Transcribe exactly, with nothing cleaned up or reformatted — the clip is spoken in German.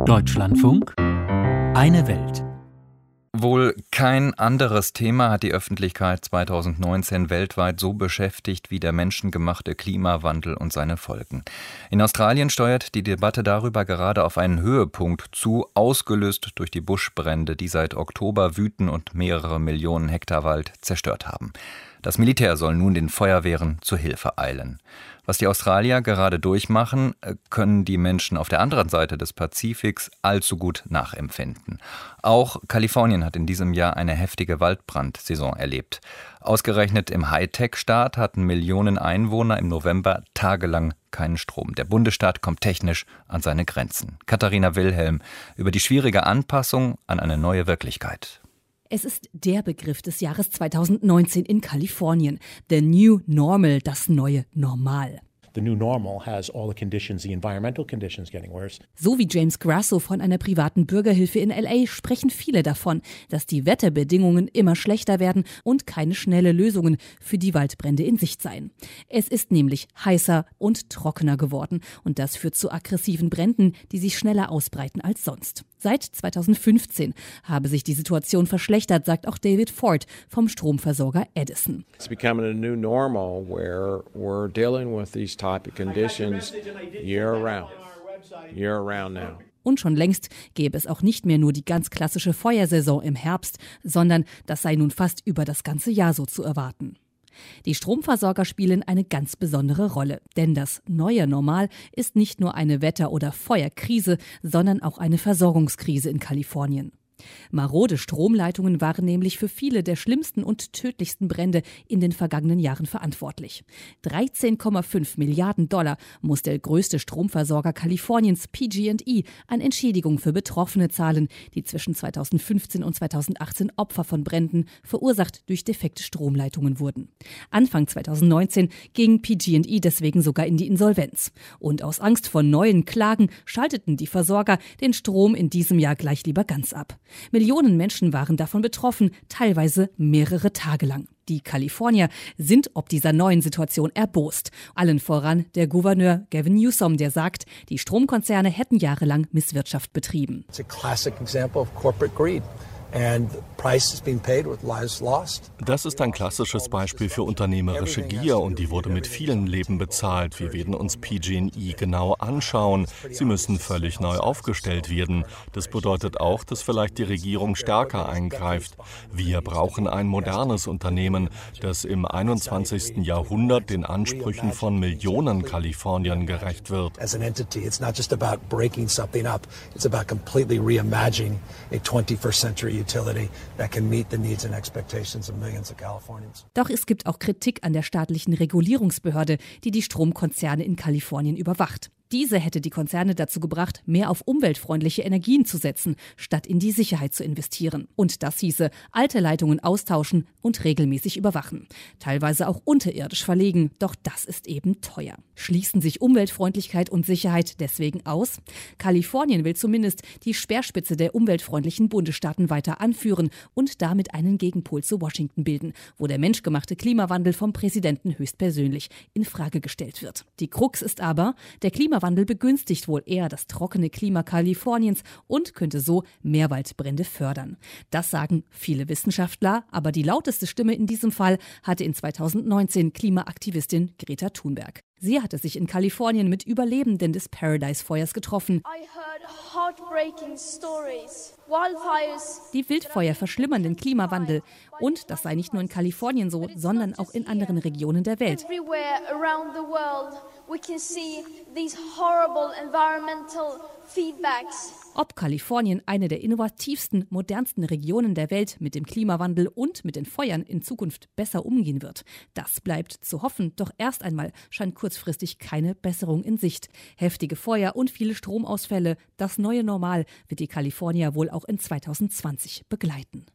Deutschlandfunk, eine Welt. Wohl kein anderes Thema hat die Öffentlichkeit zweitausendneunzehn weltweit so beschäftigt wie der menschengemachte Klimawandel und seine Folgen. In Australien steuert die Debatte darüber gerade auf einen Höhepunkt zu, ausgelöst durch die Buschbrände, die seit Oktober wüten und mehrere Millionen Hektar Wald zerstört haben. Das Militär soll nun den Feuerwehren zu Hilfe eilen. Was die Australier gerade durchmachen, können die Menschen auf der anderen Seite des Pazifiks allzu gut nachempfinden. Auch Kalifornien hat in diesem Jahr eine heftige Waldbrandsaison erlebt. Ausgerechnet im Hightech-Staat hatten Millionen Einwohner im November tagelang keinen Strom. Der Bundesstaat kommt technisch an seine Grenzen. Katharina Wilhelm über die schwierige Anpassung an eine neue Wirklichkeit. Es ist der Begriff des Jahres zweitausendneunzehn in Kalifornien. The New Normal, das neue Normal. The new normal has all the conditions, the environmental conditions getting worse. So wie James Grasso von einer privaten Bürgerhilfe in L A sprechen viele davon, dass die Wetterbedingungen immer schlechter werden und keine schnelle Lösungen für die Waldbrände in Sicht seien. Es ist nämlich heißer und trockener geworden und das führt zu aggressiven Bränden, die sich schneller ausbreiten als sonst. Seit zweitausendfünfzehn habe sich die Situation verschlechtert, sagt auch David Ford vom Stromversorger Edison. It's becoming a new normal where we're dealing with these type of conditions year round, year round now. Und schon längst gäbe es auch nicht mehr nur die ganz klassische Feuersaison im Herbst, sondern das sei nun fast über das ganze Jahr so zu erwarten. Die Stromversorger spielen eine ganz besondere Rolle, denn das neue Normal ist nicht nur eine Wetter- oder Feuerkrise, sondern auch eine Versorgungskrise in Kalifornien. Marode Stromleitungen waren nämlich für viele der schlimmsten und tödlichsten Brände in den vergangenen Jahren verantwortlich. dreizehn Komma fünf Milliarden Dollar muss der größte Stromversorger Kaliforniens P G und E an Entschädigung für Betroffene zahlen, die zwischen zweitausendfünfzehn und zweitausendachtzehn Opfer von Bränden verursacht durch defekte Stromleitungen wurden. Anfang zweitausendneunzehn ging P G und E deswegen sogar in die Insolvenz. Und aus Angst vor neuen Klagen schalteten die Versorger den Strom in diesem Jahr gleich lieber ganz ab. Millionen Menschen waren davon betroffen, teilweise mehrere Tage lang. Die Kalifornier sind ob dieser neuen Situation erbost. Allen voran der Gouverneur Gavin Newsom, der sagt, die Stromkonzerne hätten jahrelang Misswirtschaft betrieben. It's a classic example of corporate greed. And the price is being paid with lives lost. Das ist ein klassisches Beispiel für unternehmerische Gier und die wurde mit vielen Leben bezahlt. Wir werden uns P G und E genau anschauen. Sie müssen völlig neu aufgestellt werden. Das bedeutet auch, dass vielleicht die Regierung stärker eingreift. Wir brauchen ein modernes Unternehmen, das im einundzwanzigsten Jahrhundert den Ansprüchen von Millionen Kaliforniern gerecht wird. As an entity, it's not just about breaking something up. It's about completely reimagining a twenty-first century utility that can meet the needs and expectations of millions of Californians. Doch es gibt auch Kritik an der staatlichen Regulierungsbehörde, die die Stromkonzerne in Kalifornien überwacht. Diese hätte die Konzerne dazu gebracht, mehr auf umweltfreundliche Energien zu setzen, statt in die Sicherheit zu investieren. Und das hieße, alte Leitungen austauschen und regelmäßig überwachen. Teilweise auch unterirdisch verlegen, doch das ist eben teuer. Schließen sich Umweltfreundlichkeit und Sicherheit deswegen aus? Kalifornien will zumindest die Speerspitze der umweltfreundlichen Bundesstaaten weiter anführen und damit einen Gegenpol zu Washington bilden, wo der menschgemachte Klimawandel vom Präsidenten höchstpersönlich in Frage gestellt wird. Die Krux ist aber, der Klimawandel Klimawandel begünstigt wohl eher das trockene Klima Kaliforniens und könnte so mehr Waldbrände fördern. Das sagen viele Wissenschaftler, aber die lauteste Stimme in diesem Fall hatte in zweitausendneunzehn Klimaaktivistin Greta Thunberg. Sie hatte sich in Kalifornien mit Überlebenden des Paradise-Feuers getroffen. Die Wildfeuer verschlimmern den Klimawandel. Und das sei nicht nur in Kalifornien so, sondern auch in anderen Regionen der Welt. Ob Kalifornien eine der innovativsten, modernsten Regionen der Welt mit dem Klimawandel und mit den Feuern in Zukunft besser umgehen wird, das bleibt zu hoffen. Doch erst einmal scheint kurzfristig keine Besserung in Sicht. Heftige Feuer und viele Stromausfälle, das neue Normal wird die Kalifornier wohl auch in zweitausendzwanzig begleiten.